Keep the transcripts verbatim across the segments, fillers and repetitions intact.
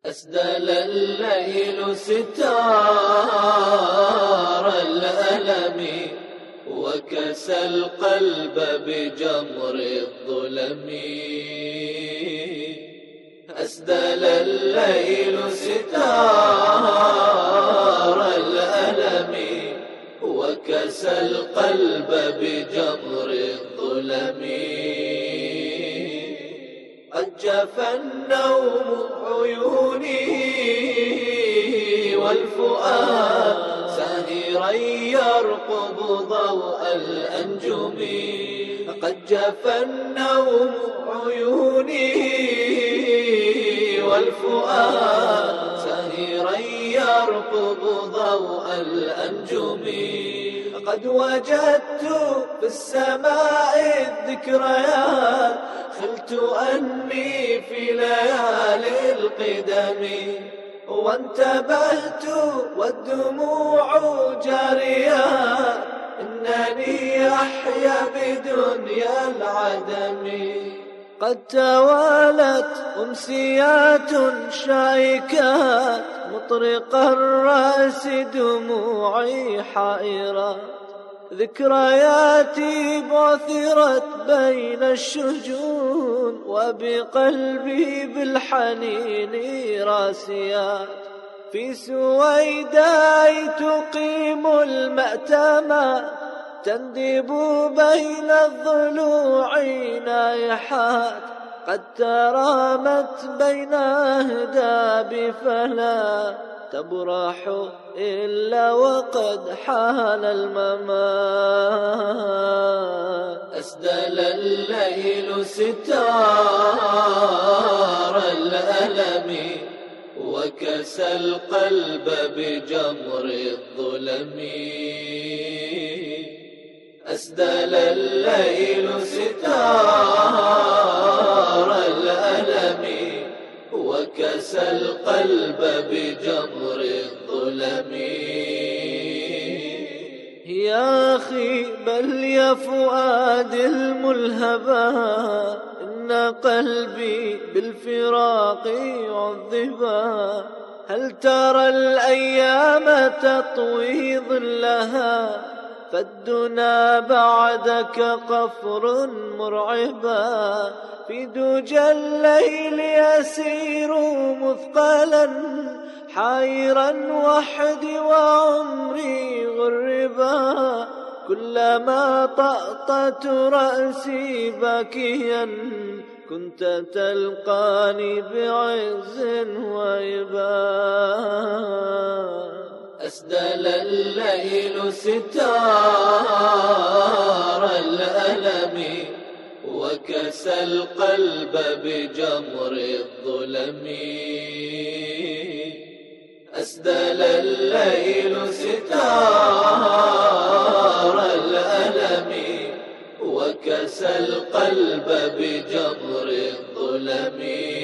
أسدل الليل ستار الألم وكسى القلب بجمر الظلم. أسدل الليل ستار الألم وكسى القلب بجمر الظلم. قد جفى النوم عيوني والفؤاد ساهرا يرقب ضوء الأنجم. قد جفى النوم عيوني والفؤاد ساهرا يرقب ضوء الأنجم. قد وجدت في السماء الذكريات خلت أني في ليالي القدم. وانتبهت والدموع جاريات إنني أحيا بدنيا العدم. قد توالت أمسيات شائكات مطرق الرأس دموعي حائرة. ذكرياتي بعثرت بين الشجون وبقلبي بالحنين راسيات. في سويداء تقيم المأتمة تندب بين الضلوع نائحات. قد ترامت بين أهداب فلا تبرح إلا وقد حان الممات. أسدل الليل ستار الألم وكسى القلب بجمر الظلم. أسدل الليل ستار الألم وكسى القلب بجمر الظلم. يا أخي بل يا فؤاد الملهبا إن قلبي بالفراق عذبا. هل ترى الأيام تطوي ظلها فالدنا بعدك قفر مرعبا. في دجى الليل يسير مثقلا حائرا وحدي وعمري غربا. كلما طأطت رأسي باكيا كنت تلقاني بعز وإباء. أسدل الليل ستار الألم وكسى القلب بجمر الظلم. أسدل الليل ستار الألم وكسى القلب بجمر الظلم.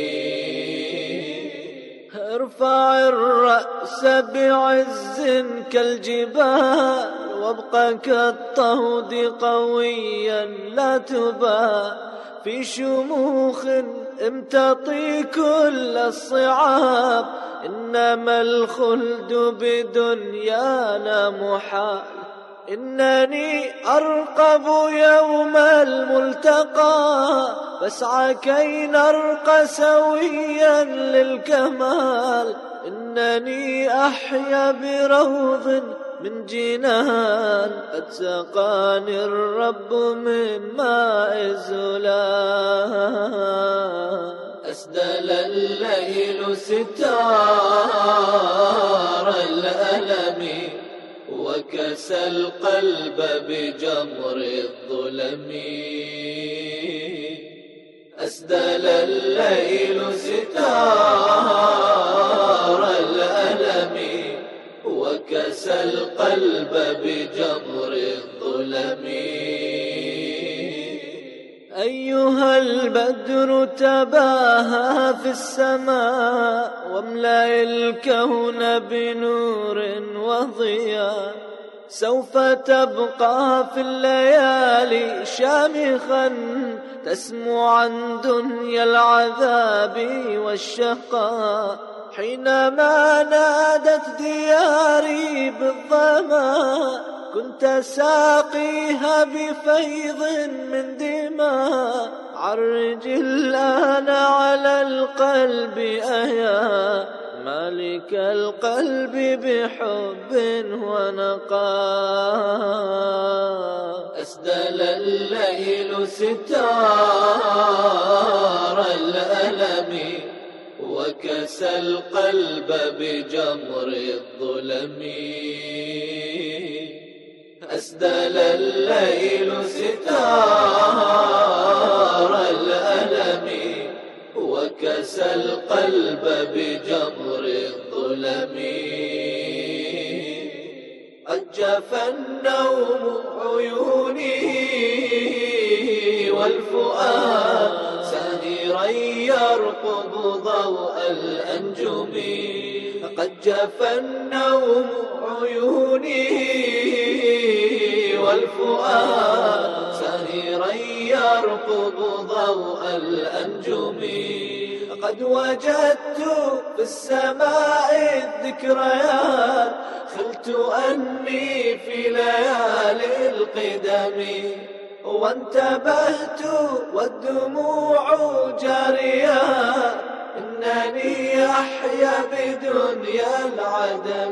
ارفع الرأس بعز كالجبال وابقى كالطود قويا لا تبا. في شموخ امتطي كل الصعاب إنما الخلد بدنيانا محال. إنني أرقب يوم الملتقى فاسعى كي نرقى سويا للكمال. إنني أحيا بروض من جنان قد سقاني الرب من ماء زلال. أسدل الليل ستار الألم وكسى القلب بجمر الظلم. أسدل الليل ستار الألم وكسى القلب بجمر الظلم. أيها البدر تباهى في السماء واملأ الكون بنور وضياء. سوف تبقى في الليالي شامخا تسمو عن دنيا العذاب والشقاء. حينما نادت دياري بالظما كنت ساقيها بفيض من دماء. عرج الآن على القلب أيا مالك القلب بحب ونقاء. أسدل الليل ستار الألم وكسى القلب بجمر الظلم. أسدل الليل ستار الألم وكسى القلب بجمر الظلم. قد جفى النوم عيوني والفؤاد سهيرا يرقب ضوء الأنجم. قد جفى النوم عيوني والفؤاد سهيرا يرقب ضوء الأنجم. قد وجدت في السماء الذكريات خلت أني في ليالي القدم. وانتبهت والدموع جاريات إنني أحيا بدنيا العدم.